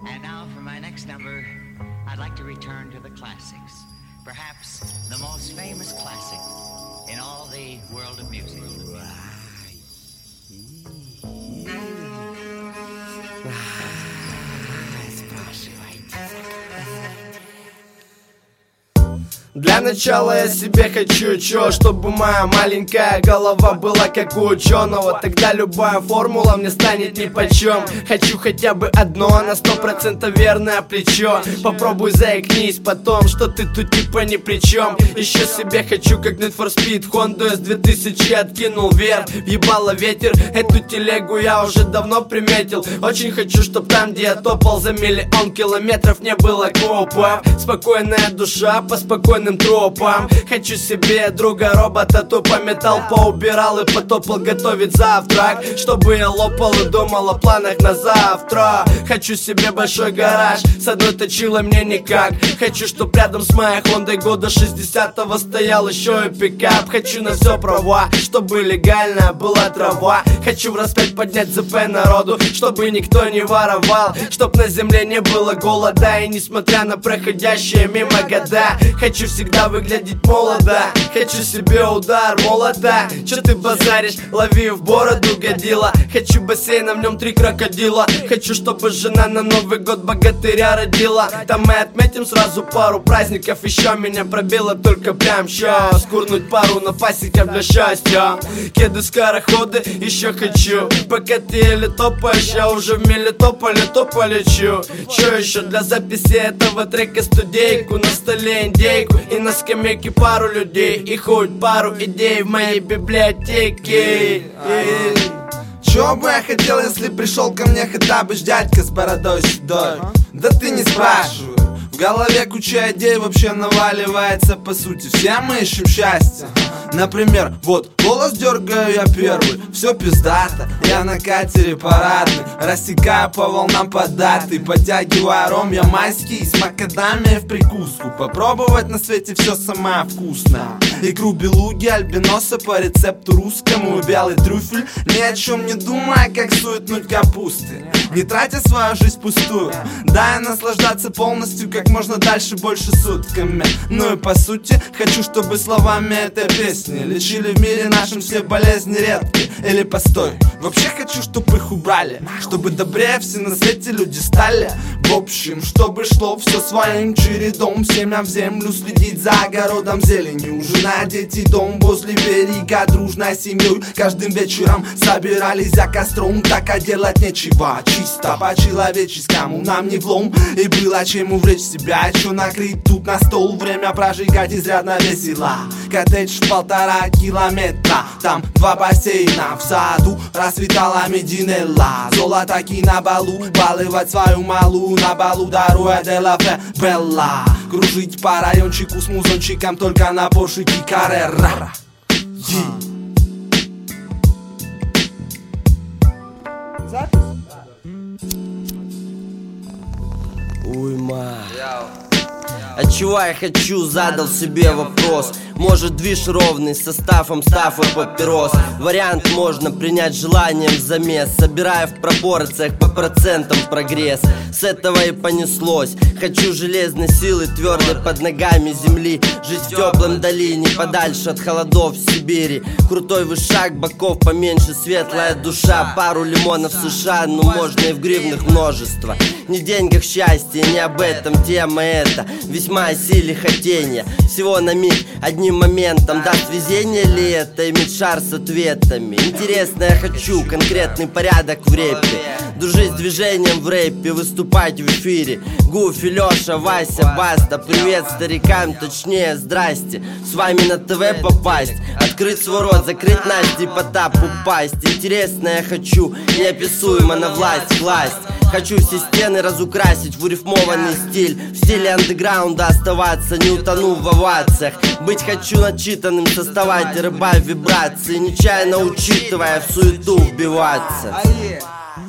And now for my next number, I'd like to return to the classics. Perhaps the most famous classic in all the world of music. Для начала я себе хочу чё, чтобы моя маленькая голова была как у ученого. Тогда любая формула мне станет нипочем. Хочу хотя бы одно на 100% верное плечо. Попробуй заикнись потом, что ты тут типа ни при чем. Еще себе хочу как Need for Speed, Honda S2000 откинул вверх. Въебало ветер, эту телегу я уже давно приметил. Очень хочу, чтоб там, где я топал за миллион километров, не было копов. Спокойная душа по спокойным тропам. Хочу себе друга робота, тупо металл поубирал и потопал готовить завтрак, чтобы я лопал и думал о планах на завтра. Хочу себе большой гараж, с одной точилой мне никак. Хочу, чтоб рядом с моей Хондой года 60-го стоял еще и пикап. Хочу на все права, чтобы легально была трава. Хочу в раз 5 поднять ЗП народу, чтобы никто не воровал, чтоб на земле не было голода. И несмотря на проходящие мимо года, хочу всегда выглядеть молодо. Хочу себе удар молота. Чё ты базаришь? Лови в бороду, годила. Хочу бассейн, а в нем 3 крокодила. Хочу, чтобы жена на Новый год богатыря родила. Там мы отметим сразу пару праздников. Еще меня пробило только прям сейчас. Курнуть пару на пасеков для счастья. Кеды скороходы еще хочу. Пока ты еле топаешь, я уже в Мелитополе полечу. Че еще для записи этого трека? Студейку, на столе индейку и на скамейке пару людей. И хоть пару идей в моей библиотеке. Чё бы я хотел, если пришел ко мне хотя бы дядька с бородой седой? Да ты не спрашивай. В голове куча идей вообще наваливается по сути. Все мы ищем счастье. Например, вот, волос дергаю я первый. Все пиздато, я на катере парадный. Рассекаю по волнам податый. Подтягиваю ром я майский с макадамией в прикуску. Попробовать на свете все самое вкусное. Икру белуги, альбиноса по рецепту русскому. Белый трюфель, ни о чем не думая, как суетнуть капусты. Не тратя свою жизнь пустую, дай наслаждаться полностью как можно дальше, больше сутками. Ну и по сути, хочу, чтобы словами этой песни лечили в мире нашем все болезни редкие. Или постой, вообще хочу, чтобы их убрали, чтобы добрее все на свете люди стали. В общем, чтобы шло все своим чередом. Семя в землю, следить за огородом зеленью. Жена, дети, дом возле берега, дружной семьей. Каждым вечером собирались за костром. Так а делать нечего, чисто по-человеческому нам не влом. И было чем увлечь себя, что накрыть тут на стол. Время прожигать изрядно весело. Коттедж 1,5 километра, там 2 бассейна. В саду расцветала мединелла. Золотаки на балу, балывать свою малу. На балу даруя де ла Белла. Кружить по райончику с музончиком только на Поршике Каррера. Запись? Уйма. А чего я хочу, задал себе вопрос. Может движ ровный, составом став и папирос. Вариант можно принять желанием замес, собирая в пропорциях по процентам прогресс. С этого и понеслось. Хочу железной силы, твердой под ногами земли. Жить в теплом долине, подальше от холодов в Сибири. Крутой вышаг, боков поменьше, светлая душа. Пару лимонов в США, ну можно и в гривнах множество. Не в деньгах счастье, не об этом тема эта. Весьма о силе хотения, всего на миг, одним моментом. Даст везение ли это, иметь шар с ответами? Интересно, я хочу конкретный порядок в рэпе. Дружить с движением в рэпе, выступать в эфире. Гуфи, Леша, Вася, Баста. Привет старикам, точнее, здрасте. С вами на ТВ попасть, открыть свой рот, закрыть Настя и Потап упасть. Интересно, я хочу, неописуемо на власть. Хочу все стены разукрасить в урифмованный стиль. В стиле андеграунда оставаться, не утонув в овациях. Быть хочу начитанным, создавать рыба в вибрации, нечаянно учитывая в суету вбиваться.